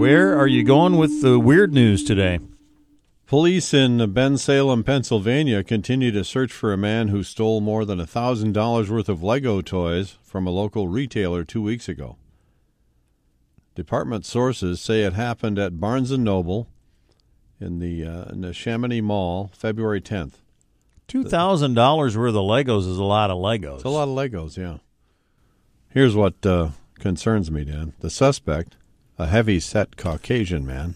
Where are you going with the weird news today? Police in Bensalem, Pennsylvania, continue to search for a man who stole more than $1,000 worth of Lego toys from a local retailer 2 weeks ago. Department sources say it happened at Barnes & Noble in the Chamonix Mall, February 10th. $2,000 worth of Legos is a lot of Legos. It's a lot of Legos, yeah. Here's what concerns me, Dan. The suspect, a heavy-set Caucasian man,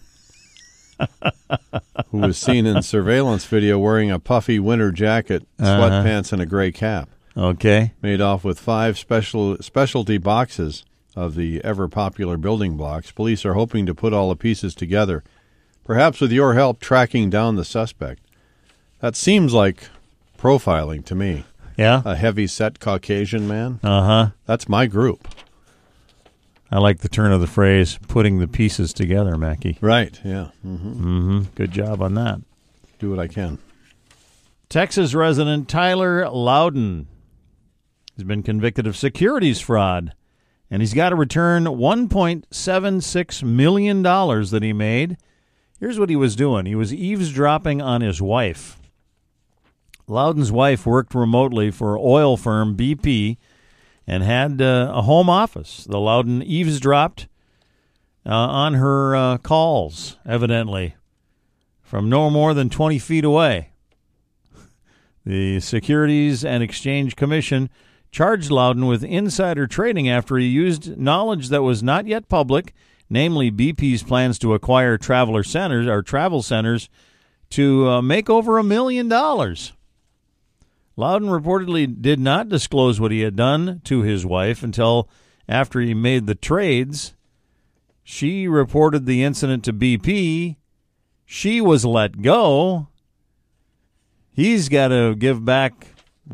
who was seen in surveillance video wearing a puffy winter jacket, sweatpants, and a gray cap. Okay. Made off with 5 specialty boxes of the ever-popular building blocks. Police are hoping to put all the pieces together, perhaps with your help tracking down the suspect. That seems like profiling to me. Yeah? A heavy-set Caucasian man. Uh-huh. That's my group. I like the turn of the phrase, putting the pieces together, Mackie. Right, yeah. Good job on that. Do what I can. Texas resident Tyler Loudon has been convicted of securities fraud, and he's got to return $1.76 million that he made. Here's what he was doing. He was eavesdropping on his wife. Loudon's wife worked remotely for oil firm BP and had a home office. The Loudon eavesdropped on her calls, evidently, from no more than 20 feet away. The Securities and Exchange Commission charged Loudon with insider trading after he used knowledge that was not yet public, namely BP's plans to acquire travel centers, to make over $1 million. Loudon reportedly did not disclose what he had done to his wife until after he made the trades. She reported the incident to BP. She was let go. He's got to give back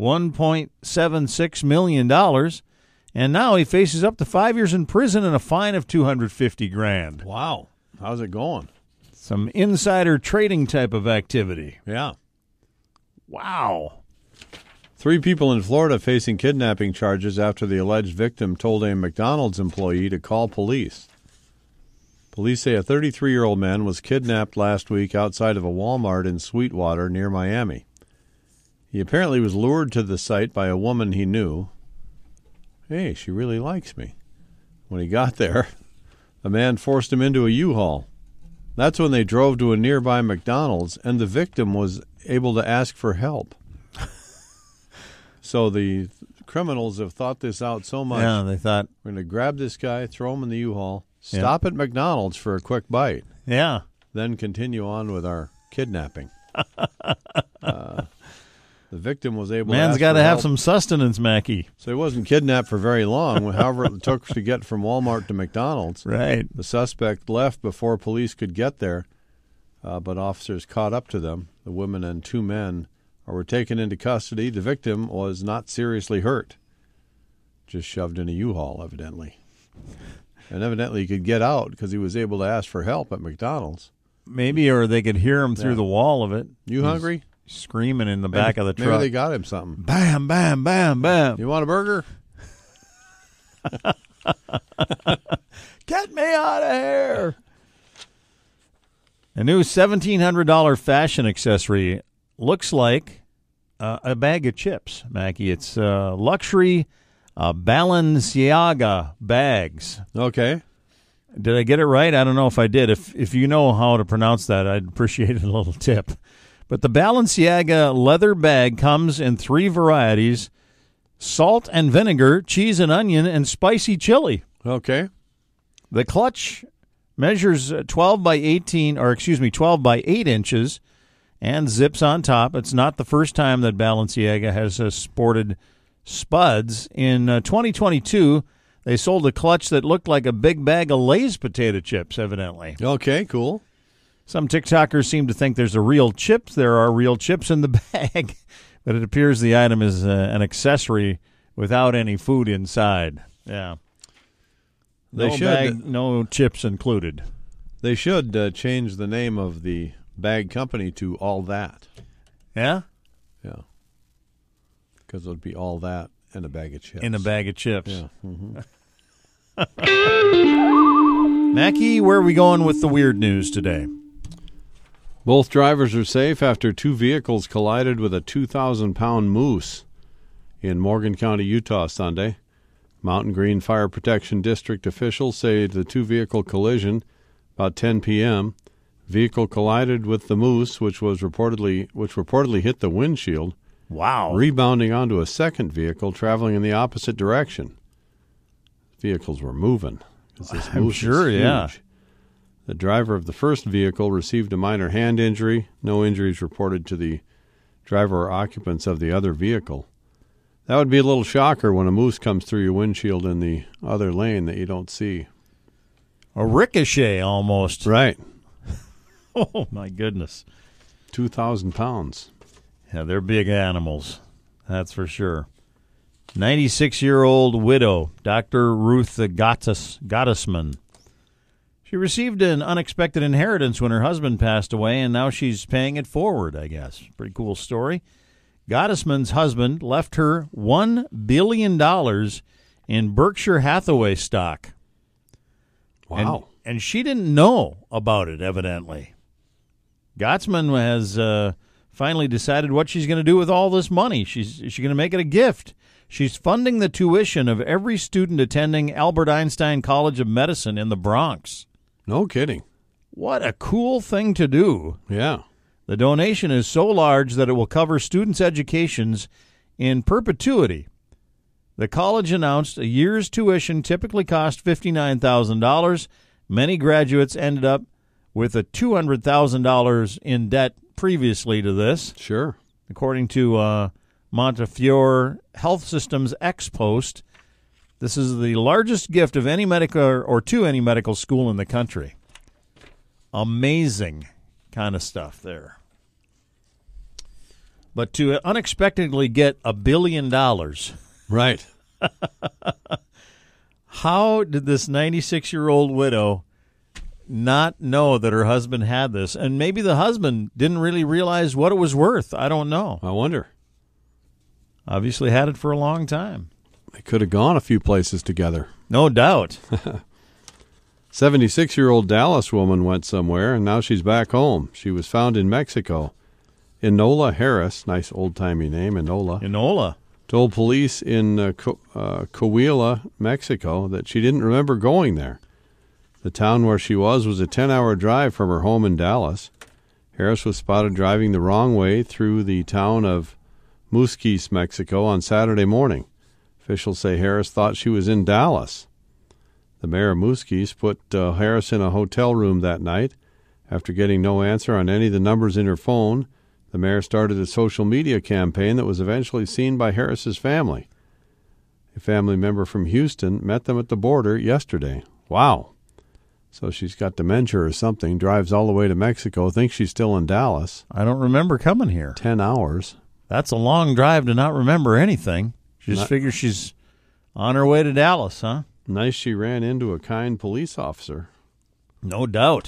$1.76 million, and now he faces up to 5 years in prison and a fine of $250,000. Wow. How's it going? Some insider trading type of activity. Yeah. Wow. 3 people in Florida facing kidnapping charges after the alleged victim told a McDonald's employee to call police. Police say a 33-year-old man was kidnapped last week outside of a Walmart in Sweetwater near Miami. He apparently was lured to the site by a woman he knew. Hey, she really likes me. When he got there, the man forced him into a U-Haul. That's when they drove to a nearby McDonald's, and the victim was able to ask for help. So the criminals have thought this out so much. Yeah, they thought, we're going to grab this guy, throw him in the U-Haul, stop at McDonald's for a quick bite. Yeah. Then continue on with our kidnapping. The victim was able Man's to got to have help. some sustenance, Mackie. So he wasn't kidnapped for very long, however it took to get from Walmart to McDonald's. Right. The suspect left before police could get there, but officers caught up to them. The women and 2 men were taken into custody. The victim was not seriously hurt, just shoved in a U-Haul, evidently. And evidently he could get out because he was able to ask for help at McDonald's. Maybe, or they could hear him through the wall of it. You hungry? Screaming in the back of the truck. Maybe they got him something. Bam, bam, bam, bam. You want a burger? Get me out of here. A new $1,700 fashion accessory looks like a bag of chips, Mackie. It's luxury Balenciaga bags. Okay. Did I get it right? I don't know if I did. If you know how to pronounce that, I'd appreciate a little tip. But the Balenciaga leather bag comes in 3 varieties: salt and vinegar, cheese and onion, and spicy chili. Okay. The clutch measures 12 by 8 inches and zips on top. It's not the first time that Balenciaga has sported spuds. In 2022, they sold a clutch that looked like a big bag of Lay's potato chips, evidently. Okay, cool. Some TikTokers seem to think there's a real chips. There are real chips in the bag, but it appears the item is an accessory without any food inside. Yeah. No chips included. They should change the name of the bag company to All That. Yeah? Yeah. Because it would be all that and a bag of chips. In a bag of chips. Yeah. Mm-hmm. Mackie, where are we going with the weird news today? Both drivers are safe after two vehicles collided with a 2,000-pound moose in Morgan County, Utah, Sunday. Mountain Green Fire Protection District officials say the two-vehicle collision about 10 p.m. Vehicle collided with the moose, which reportedly hit the windshield. Wow. Rebounding onto a second vehicle traveling in the opposite direction. Vehicles were moving. I'm sure, yeah. The driver of the first vehicle received a minor hand injury. No injuries reported to the driver or occupants of the other vehicle. That would be a little shocker when a moose comes through your windshield in the other lane that you don't see. A ricochet almost. Right. Oh, my goodness. 2,000 pounds. Yeah, they're big animals. That's for sure. 96-year-old widow, Dr. Ruth Gottesman. She received an unexpected inheritance when her husband passed away, and now she's paying it forward, I guess. Pretty cool story. Gottesman's husband left her $1 billion in Berkshire Hathaway stock. Wow. And she didn't know about it, evidently. Gottsman has finally decided what she's going to do with all this money. Is she going to make it a gift? She's funding the tuition of every student attending Albert Einstein College of Medicine in the Bronx. No kidding. What a cool thing to do. Yeah. The donation is so large that it will cover students' educations in perpetuity. The college announced a year's tuition typically cost $59,000. Many graduates ended up with a $200,000 in debt previously to this. Sure. According to Montefiore Health Systems X Post, this is the largest gift of any medical or to any medical school in the country. Amazing kind of stuff there. But to unexpectedly get $1 billion. Right. How did this 96-year-old widow not know that her husband had this? And maybe the husband didn't really realize what it was worth. I don't know. I wonder. Obviously had it for a long time. They could have gone a few places together. No doubt. 76-year-old Dallas woman went somewhere, and now she's back home. She was found in Mexico. Enola Harris, nice old-timey name, Enola. Told police in Coahuila, Mexico, that she didn't remember going there. The town where she was a 10-hour drive from her home in Dallas. Harris was spotted driving the wrong way through the town of Musquis, Mexico, on Saturday morning. Officials say Harris thought she was in Dallas. The mayor of Musquis put Harris in a hotel room that night. After getting no answer on any of the numbers in her phone, the mayor started a social media campaign that was eventually seen by Harris's family. A family member from Houston met them at the border yesterday. Wow. So she's got dementia or something, drives all the way to Mexico, thinks she's still in Dallas. I don't remember coming here. 10 hours. That's a long drive to not remember anything. She just figures she's on her way to Dallas, huh? Nice she ran into a kind police officer. No doubt.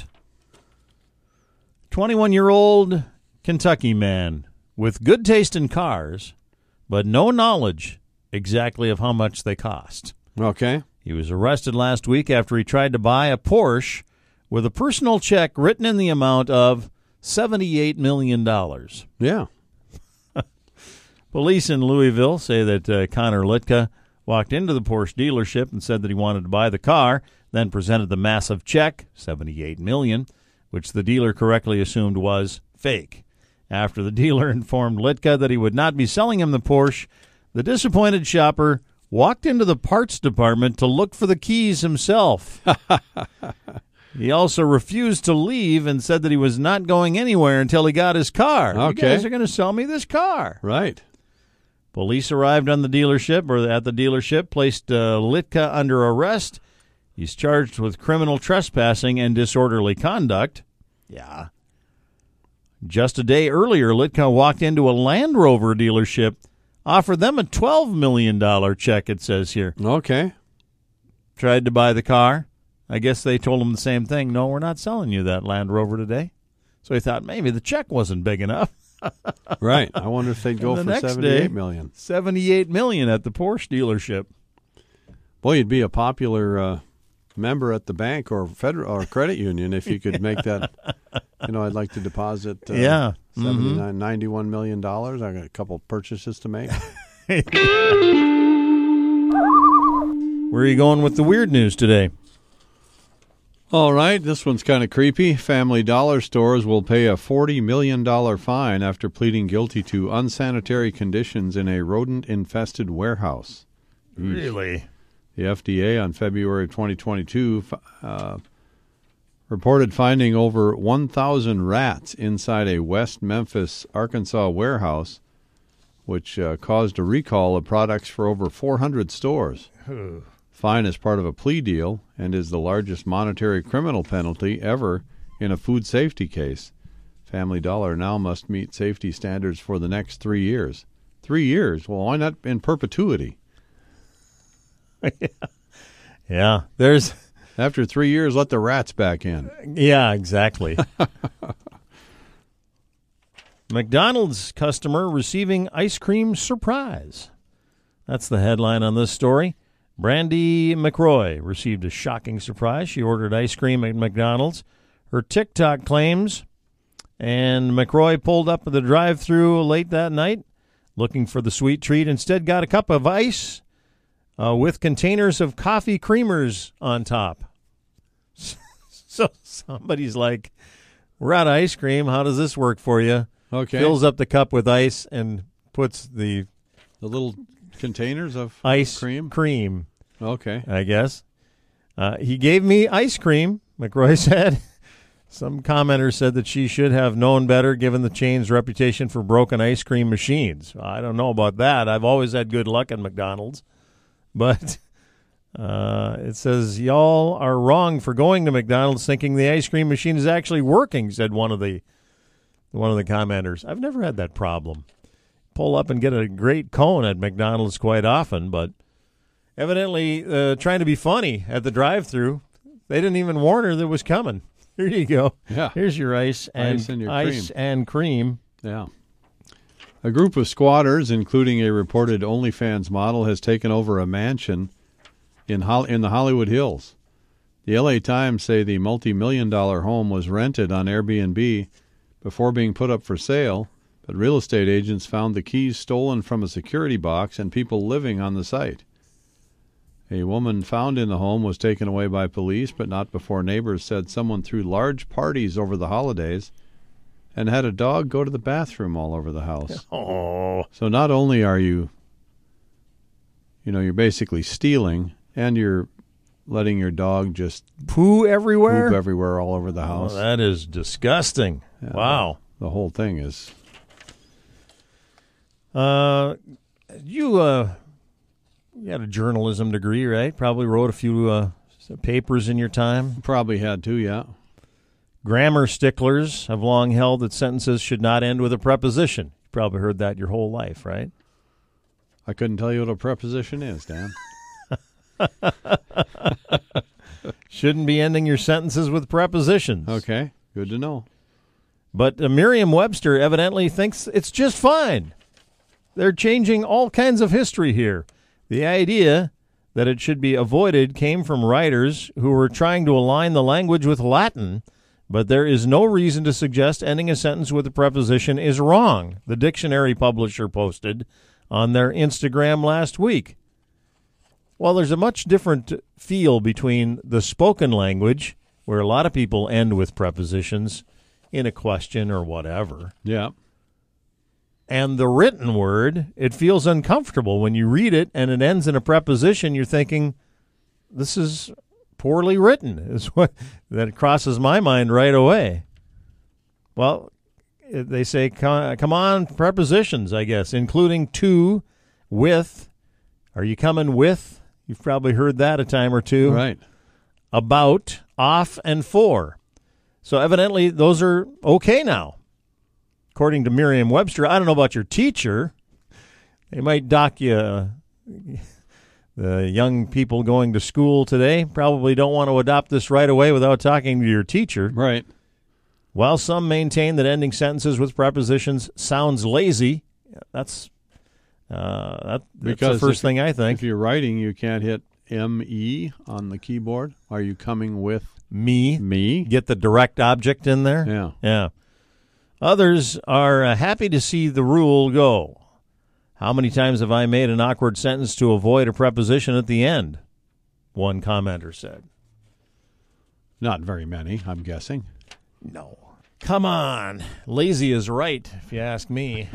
21-year-old Kentucky man with good taste in cars, but no knowledge exactly of how much they cost. Okay. He was arrested last week after he tried to buy a Porsche with a personal check written in the amount of $78 million. Yeah. Police in Louisville say that Connor Litka walked into the Porsche dealership and said that he wanted to buy the car, then presented the massive check, $78 million, which the dealer correctly assumed was fake. After the dealer informed Litka that he would not be selling him the Porsche, the disappointed shopper walked into the parts department to look for the keys himself. He also refused to leave and said that he was not going anywhere until he got his car. Okay. You guys are going to sell me this car. Right. Police arrived on the dealership, or at the dealership, placed Litka under arrest. He's charged with criminal trespassing and disorderly conduct. Yeah. Just a day earlier, Litka walked into a Land Rover dealership, offered them a $12 million check, it says here. Okay. Tried to buy the car. I guess they told him the same thing. No, we're not selling you that Land Rover today. So he thought maybe the check wasn't big enough. Right. I wonder if they'd go for $78 million. $78 million at the Porsche dealership. Boy, you'd be a popular member at the bank or federal or credit union if you could make that. I'd like to deposit $91 million. I got a couple purchases to make. Where are you going with the weird news today? All right, this one's kind of creepy. Family Dollar stores will pay a $40 million fine after pleading guilty to unsanitary conditions in a rodent-infested warehouse. Really? The FDA on February 2022 reported finding over 1,000 rats inside a West Memphis, Arkansas warehouse, which caused a recall of products for over 400 stores. Fine is part of a plea deal and is the largest monetary criminal penalty ever in a food safety case. Family Dollar now must meet safety standards for the next 3 years. 3 years? Well, why not in perpetuity? Yeah, there's... After 3 years, let the rats back in. Yeah, exactly. McDonald's customer receiving ice cream surprise. That's the headline on this story. Brandy McRoy received a shocking surprise. She ordered ice cream at McDonald's. Her TikTok claims, and McRoy pulled up at the drive-thru late that night looking for the sweet treat. Instead got a cup of ice with containers of coffee creamers on top. So somebody's like, we're out of ice cream. How does this work for you? Okay. Fills up the cup with ice and puts the little containers of ice cream. Okay. I guess. He gave me ice cream, McRoy said. Some commenter said that she should have known better given the chain's reputation for broken ice cream machines. I don't know about that. I've always had good luck at McDonald's. But it says, y'all are wrong for going to McDonald's thinking the ice cream machine is actually working, said one of the commenters. I've never had that problem. Pull up and get a great cone at McDonald's quite often, but evidently trying to be funny at the drive-thru. They didn't even warn her that it was coming. Here you go. Yeah. Here's your ice and cream. Yeah. A group of squatters, including a reported OnlyFans model, has taken over a mansion in the Hollywood Hills. The LA Times say the multi-million-dollar home was rented on Airbnb before being put up for sale, but real estate agents found the keys stolen from a security box and people living on the site. A woman found in the home was taken away by police, but not before neighbors said someone threw large parties over the holidays and had a dog go to the bathroom all over the house. Oh. So not only are you're basically stealing, and you're letting your dog just poo everywhere all over the house. Oh, that is disgusting. Yeah, wow. The whole thing is. You had a journalism degree, right? Probably wrote a few papers in your time. Probably had to, yeah. Grammar sticklers have long held that sentences should not end with a preposition. You probably heard that your whole life, right? I couldn't tell you what a preposition is, Dan. Shouldn't be ending your sentences with prepositions. Okay, good to know. But Merriam-Webster evidently thinks it's just fine. They're changing all kinds of history here. The idea that it should be avoided came from writers who were trying to align the language with Latin, but there is no reason to suggest ending a sentence with a preposition is wrong, the dictionary publisher posted on their Instagram last week. Well, there's a much different feel between the spoken language, where a lot of people end with prepositions in a question or whatever. Yeah. And the written word, it feels uncomfortable when you read it and it ends in a preposition. You're thinking, this is poorly written, is what that crosses my mind right away. Well, they say, come on, prepositions, I guess, including to, with. Are you coming with? You've probably heard that a time or two. Right. About, off, and for. So evidently those are okay now. According to Merriam-Webster, I don't know about your teacher. They might dock you. The young people going to school today probably don't want to adopt this right away without talking to your teacher. Right. While some maintain that ending sentences with prepositions sounds lazy, that's the first thing I think. If you're writing, you can't hit M-E on the keyboard. Are you coming with Me. me? Get the direct object in there. Yeah. Yeah. Others are happy to see the rule go. How many times have I made an awkward sentence to avoid a preposition at the end? One commenter said. Not very many, I'm guessing. No. Come on. Lazy is right, if you ask me.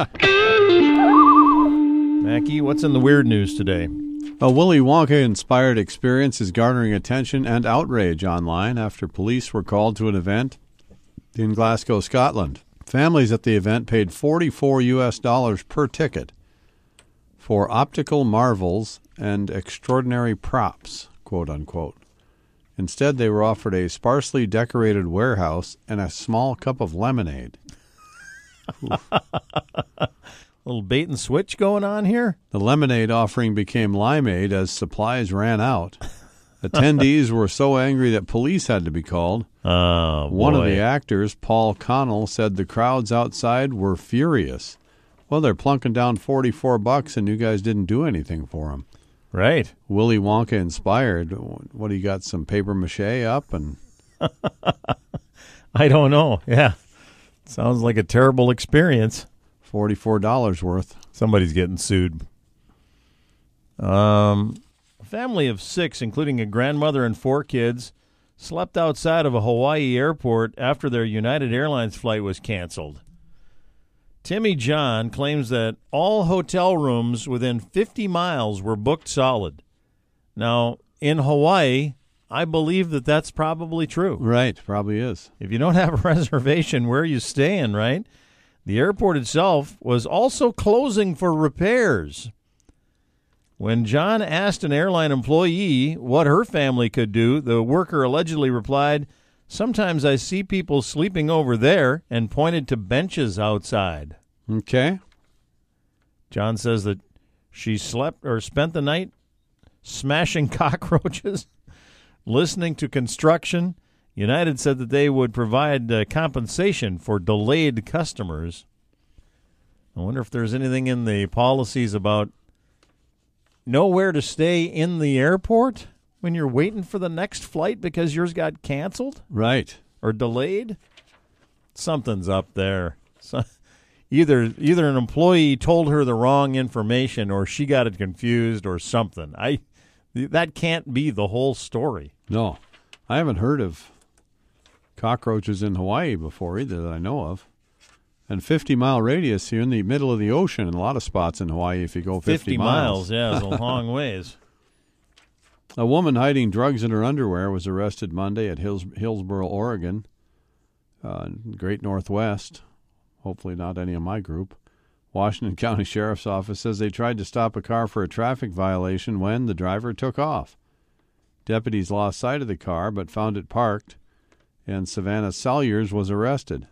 Mackie, what's in the weird news today? A Willy Wonka-inspired experience is garnering attention and outrage online after police were called to an event in Glasgow, Scotland. Families at the event paid $44 per ticket for optical marvels and extraordinary props, quote-unquote. Instead, they were offered a sparsely decorated warehouse and a small cup of lemonade. Little bait and switch going on here? The lemonade offering became limeade as supplies ran out. Attendees were so angry that police had to be called. Oh, boy. One of the actors, Paul Connell, said the crowds outside were furious. Well, they're plunking down $44 and you guys didn't do anything for them. Right. Willy Wonka inspired. What, do you got, some paper mache up? And I don't know. Yeah. Sounds like a terrible experience. $44 worth. Somebody's getting sued. A family of 6, including a grandmother and 4 kids, slept outside of a Hawaii airport after their United Airlines flight was canceled. Timmy John claims that all hotel rooms within 50 miles were booked solid. Now, in Hawaii, I believe that that's probably true. Right, probably is. If you don't have a reservation, where are you staying, right? The airport itself was also closing for repairs. When John asked an airline employee what her family could do, the worker allegedly replied, "Sometimes I see people sleeping over there," and pointed to benches outside. Okay. John says that she spent the night smashing cockroaches, listening to construction. United said that they would provide compensation for delayed customers. I wonder if there's anything in the policies about nowhere to stay in the airport when you're waiting for the next flight because yours got canceled Right. or delayed. Something's up there. So, either an employee told her the wrong information or she got it confused or something. That can't be the whole story. No. I haven't heard of cockroaches in Hawaii before either that I know of. And 50-mile radius, you're in the middle of the ocean in a lot of spots in Hawaii if you go 50 miles. Yeah, it's a long ways. A woman hiding drugs in her underwear was arrested Monday at Hillsboro, Oregon, Great Northwest. Hopefully not any of my group. Washington County Sheriff's Office says they tried to stop a car for a traffic violation when the driver took off. Deputies lost sight of the car but found it parked, and Savannah Salyers was arrested.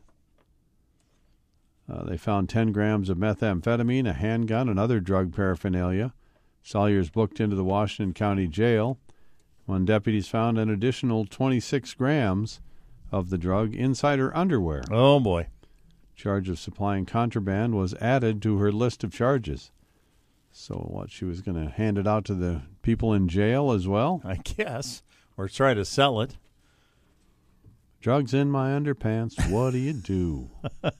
They found 10 grams of methamphetamine, a handgun, and other drug paraphernalia. Salyers booked into the Washington County Jail when deputies found an additional 26 grams of the drug inside her underwear. Oh, boy. Charge of supplying contraband was added to her list of charges. So what, she was going to hand it out to the people in jail as well? I guess. Or try to sell it. Drugs in my underpants, what do you do?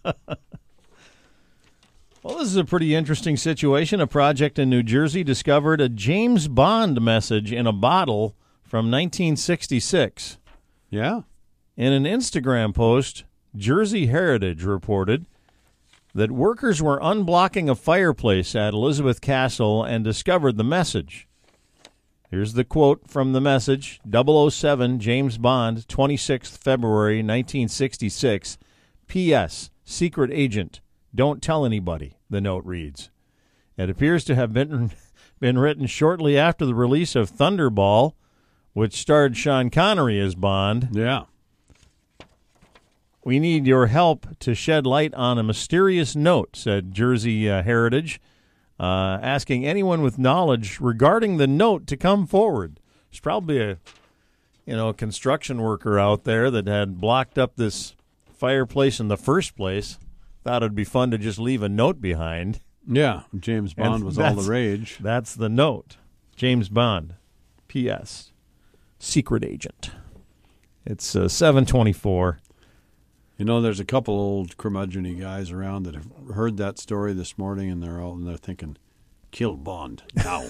Well, this is a pretty interesting situation. A project in New Jersey discovered a James Bond message in a bottle from 1966. Yeah? In an Instagram post, Jersey Heritage reported that workers were unblocking a fireplace at Elizabeth Castle and discovered the message. Here's the quote from the message: 007 James Bond, 26th February 1966. P.S. Secret agent. Don't tell anybody, the note reads. It appears to have been written shortly after the release of Thunderball, which starred Sean Connery as Bond. Yeah. We need your help to shed light on a mysterious note, said Jersey Heritage, asking anyone with knowledge regarding the note to come forward. There's probably a construction worker out there that had blocked up this fireplace in the first place. Thought it'd be fun to just leave a note behind. Yeah, James Bond was all the rage. That's the note. James Bond. P.S. Secret agent. It's 7:24. You know, there's a couple old curmudgeon-y guys around that have heard that story this morning, and they're thinking, kill Bond now.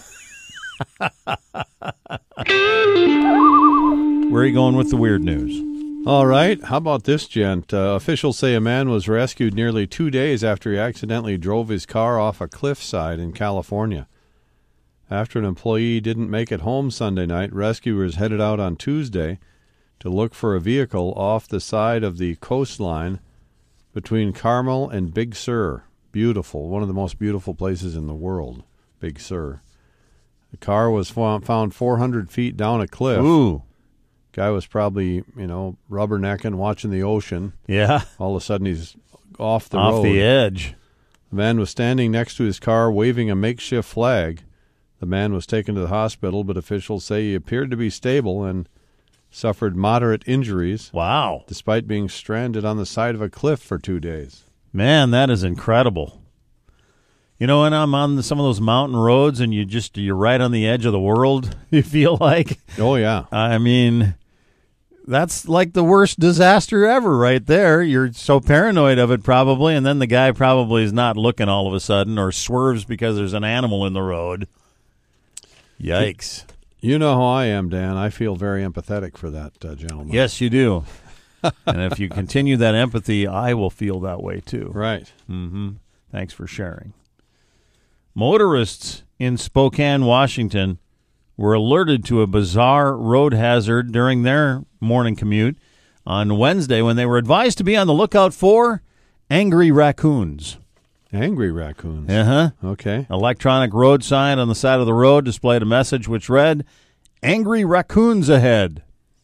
Where are you going with the weird news? All right. How about this, gent? Officials say a man was rescued nearly 2 days after he accidentally drove his car off a cliffside in California. After an employee didn't make it home Sunday night, rescuers headed out on Tuesday to look for a vehicle off the side of the coastline between Carmel and Big Sur. Beautiful. One of the most beautiful places in the world, Big Sur. The car was found 400 feet down a cliff. Ooh. Guy was probably, rubbernecking, watching the ocean. Yeah. All of a sudden, he's off the road. Off the edge. The man was standing next to his car, waving a makeshift flag. The man was taken to the hospital, but officials say he appeared to be stable and suffered moderate injuries. Wow. Despite being stranded on the side of a cliff for 2 days. Man, that is incredible. When I'm on some of those mountain roads and you're right on the edge of the world, you feel like. Oh, yeah. I mean, that's like the worst disaster ever right there. You're so paranoid of it probably, and then the guy probably is not looking all of a sudden or swerves because there's an animal in the road. Yikes. You know how I am, Dan. I feel very empathetic for that gentleman. Yes, you do. And if you continue that empathy, I will feel that way too. Right. Mm-hmm. Thanks for sharing. Motorists in Spokane, Washington, were alerted to a bizarre road hazard during their morning commute on Wednesday when they were advised to be on the lookout for angry raccoons. Angry raccoons. Uh-huh. Okay. Electronic road sign on the side of the road displayed a message which read, "Angry raccoons ahead."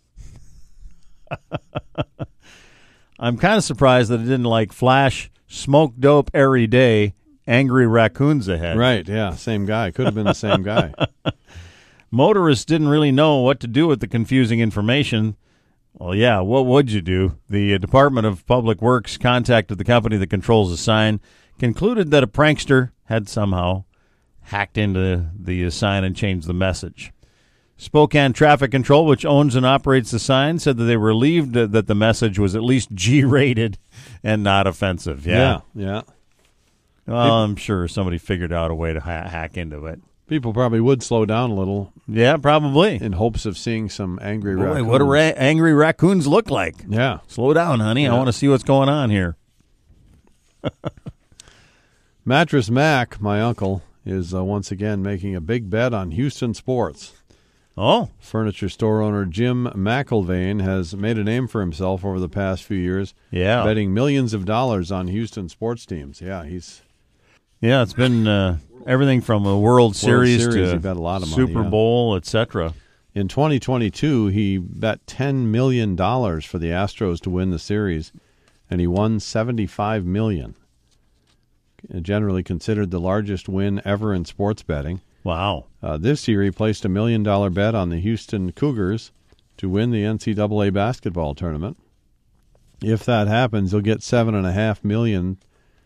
I'm kind of surprised that it didn't flash smoke dope every day, angry raccoons ahead. Right, yeah, same guy. Could have been the same guy. Motorists didn't really know what to do with the confusing information. Well, yeah, what would you do? The Department of Public Works contacted the company that controls the sign, concluded that a prankster had somehow hacked into the sign and changed the message. Spokane Traffic Control, which owns and operates the sign, said that they were relieved that the message was at least G-rated and not offensive. Yeah. Well, I'm sure somebody figured out a way to hack into it. People probably would slow down a little. Yeah, probably. In hopes of seeing some angry raccoons. Boy, what do angry raccoons look like? Yeah. Slow down, honey. Yeah. I want to see what's going on here. Mattress Mac, my uncle, is once again making a big bet on Houston sports. Oh. Furniture store owner Jim McIlvaine has made a name for himself over the past few years. Yeah. Betting millions of dollars on Houston sports teams. Yeah, it's been everything from a World Series he to bet a lot of money, Super Bowl, etc. In 2022, he bet $10 million for the Astros to win the series, and he won $75 million. Generally considered the largest win ever in sports betting. Wow. This year, he placed $1 million bet on the Houston Cougars to win the NCAA basketball tournament. If that happens, he'll get $7.5 million.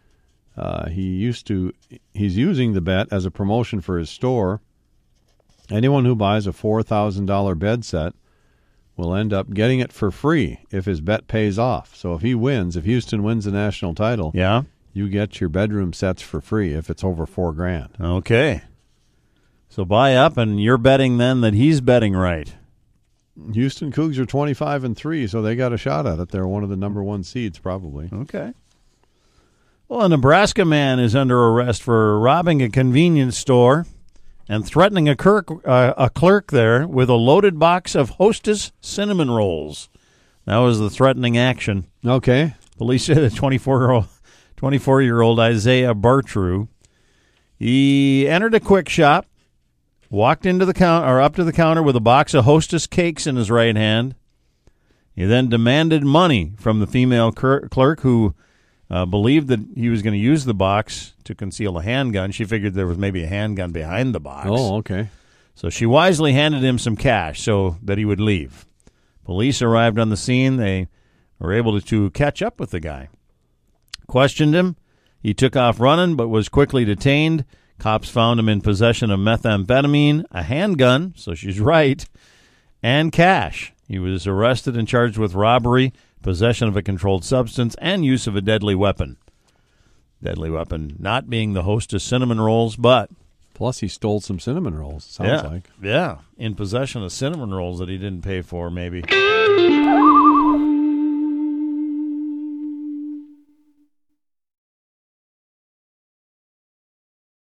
He's using the bet as a promotion for his store. Anyone who buys a $4,000 bed set will end up getting it for free if his bet pays off. So if Houston wins the national title, yeah, you get your bedroom sets for free if it's over $4,000. Okay. So buy up, and you're betting then that he's betting right. Houston Cougs are 25-3, so they got a shot at it. They're one of the number one seeds, probably. Okay. Well, a Nebraska man is under arrest for robbing a convenience store and threatening a clerk there with a loaded box of Hostess cinnamon rolls. That was the threatening action. Okay. Police say the 24-year-old Isaiah Bartru, he entered a quick shop, walked into the up to the counter with a box of Hostess cakes in his right hand. He then demanded money from the female clerk who believed that he was going to use the box to conceal a handgun. She figured there was maybe a handgun behind the box. Oh, okay. So she wisely handed him some cash so that he would leave. Police arrived on the scene. They were able to catch up with the guy. Questioned him. He took off running but was quickly detained. Cops found him in possession of methamphetamine, a handgun, so she's right, and cash. He was arrested and charged with robbery, possession of a controlled substance, and use of a deadly weapon. Deadly weapon not being the hostess cinnamon rolls, but... Plus, he stole some cinnamon rolls, sounds like. Yeah, in possession of cinnamon rolls that he didn't pay for, maybe.